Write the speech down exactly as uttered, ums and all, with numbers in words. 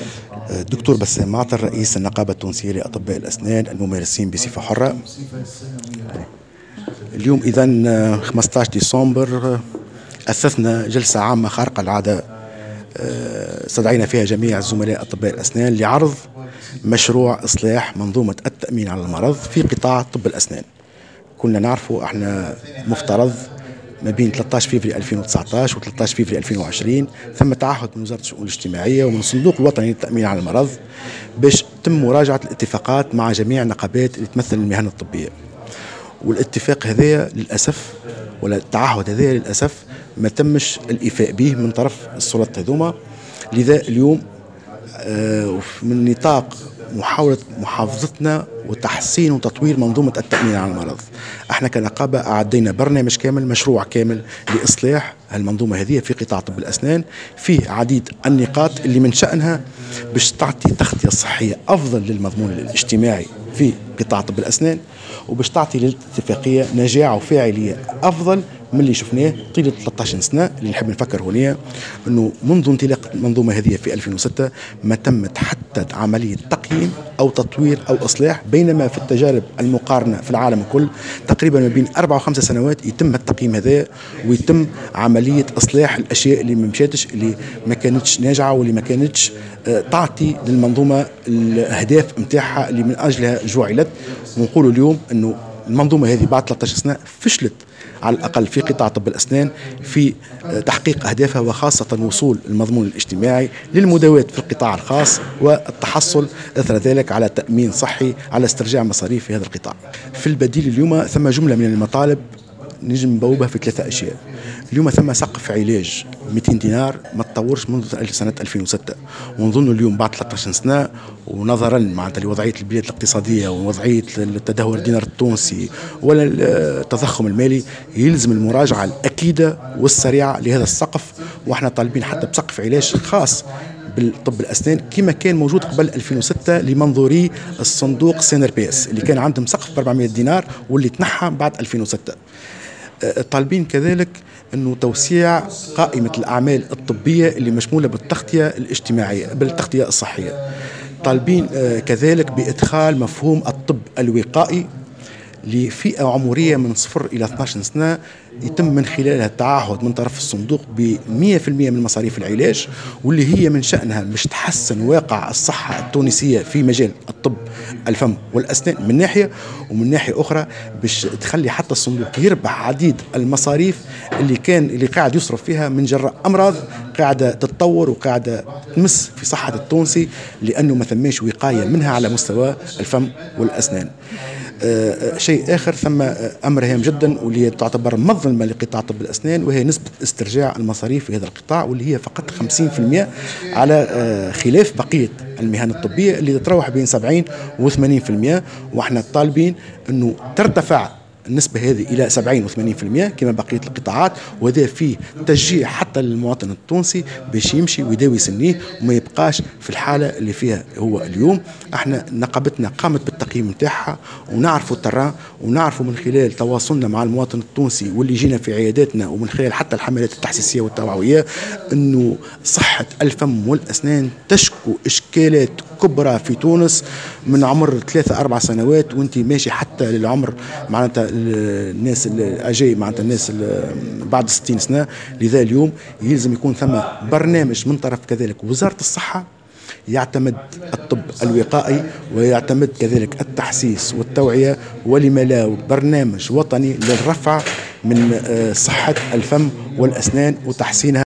الدكتور بسام معطر رئيس النقابة التونسية لأطباء الأسنان الممارسين بصفة حرة. اليوم إذن خمسة عشر ديسمبر أسسنا جلسة عامة خارقة العادة استدعينا فيها جميع الزملاء أطباء الأسنان لعرض مشروع إصلاح منظومة التأمين على المرض في قطاع طب الأسنان. كنا نعرفوا احنا مفترض ما بين ثلاثة عشر فبراير ألفين وتسعة عشر و ثلاثة عشر فبراير ألفين وعشرين ثم تعهد من وزارة الشؤون الاجتماعية ومن الصندوق الوطني للتأمين على المرض باش تم مراجعة الاتفاقات مع جميع النقابات اللي تمثل المهن الطبية. والاتفاق هذا للأسف ولا التعهد هذا للأسف ما تمش الإيفاء به من طرف السلطات هذوما. لذا اليوم من نطاق محاولة محافظتنا وتحسين وتطوير منظومة التأمين على المرض، احنا كنقابة أعدينا برنامج كامل، مشروع كامل لإصلاح المنظومة هذه في قطاع طب الأسنان، فيه عديد النقاط اللي من شأنها باش تعطي تغطية صحية أفضل للمضمون الاجتماعي في قطاع طب الأسنان، وباش تعطي للاتفاقية نجاعة وفاعلية أفضل من اللي شفناه طيلة ثلاثة عشر سنة. اللي نحب نفكر هنا أنه منذ انطلاق المنظومة هذه في ألفين وستة ما تمت حتى عملية تقييم أو تطوير أو إصلاح، بينما في التجارب المقارنة في العالم كل تقريبا ما بين أربع وخمس سنوات يتم التقييم هذا ويتم عملية إصلاح الأشياء اللي ما مشاتش، اللي ما كانتش ناجعة واللي ما كانتش تعطي للمنظومة الأهداف متاعها اللي من أجلها جعلت. ونقول اليوم أنه المنظومة هذه بعد ثلاثة عشر سنة فشلت على الأقل في قطاع طب الأسنان في تحقيق أهدافها، وخاصة وصول المضمون الاجتماعي للمداواة في القطاع الخاص والتحصل أثر ذلك على تأمين صحي على استرجاع مصاريف في هذا القطاع. في البديل اليوم ثم جملة من المطالب نجم نبوبها في ثلاثة أشياء. اليوم ثم سقف علاج مئتين دينار ما تطورش منذ سنة ألفين وستة، ونظن اليوم بعد ثلاثة عشر سنة ونظرا معناتها لوضعية البلاد الاقتصادية ووضعية التدهور الدينار التونسي ولا التضخم المالي يلزم المراجعة الأكيدة والسريعة لهذا السقف. واحنا طالبين حتى بسقف علاج خاص بالطب الأسنان كما كان موجود قبل ألفين وستة لمنظوري الصندوق سينر بي اس اللي كان عندهم سقف ب أربعمئة دينار واللي تنحى بعد ألفين وستة. طالبين كذلك أنه توسيع قائمة الأعمال الطبية اللي مشمولة بالتغطية الاجتماعية بالتغطية الصحية. طالبين كذلك بإدخال مفهوم الطب الوقائي لفئة عمرية من صفر إلى اثني عشر سنة يتم من خلالها التعهد من طرف الصندوق ب مئة بالمئة من مصاريف العلاج، واللي هي من شأنها باش تحسن واقع الصحة التونسية في مجال الطب الفم والأسنان من ناحية، ومن ناحية أخرى باش تخلي حتى الصندوق يربح عديد المصاريف اللي كان اللي قاعد يصرف فيها من جراء أمراض قاعدة تتطور وقاعدة تمس في صحة التونسي، لأنه ما ثماش وقاية منها على مستوى الفم والأسنان. آه شيء آخر ثم أمر هام جدا واللي تعتبر مظلمة لقطاع طب الأسنان، وهي نسبة استرجاع المصاريف في هذا القطاع واللي هي فقط خمسين بالمئة على آه خلاف بقية المهن الطبية اللي تتراوح بين سبعين و ثمانين بالمئة. واحنا طالبين أنه ترتفع النسبة هذه إلى سبعين و ثمانين بالمئة كما بقية القطاعات، وهذا فيه تشجيع حتى للمواطن التونسي باش يمشي ويداوي سنيه وما يبقاش في الحالة اللي فيها هو اليوم. احنا نقابتنا قامت بالتقييم نتاعها ونعرفوا التران ونعرفوا من خلال تواصلنا مع المواطن التونسي واللي جينا في عياداتنا ومن خلال حتى الحملات التحسيسية والتوعوية انه صحة الفم والأسنان تشكو اشكالات كبرى في تونس من عمر ثلاثة أربع سنوات وانت ماشي حتى للعمر معناتها الناس الأجاي معناتها الناس بعد ستين سنة. لذا اليوم يلزم يكون ثم برنامج من طرف كذلك وزارة الصحة يعتمد الطب الوقائي ويعتمد كذلك التحسيس والتوعية، ولما لا برنامج وطني للرفع من صحة الفم والأسنان وتحسينها.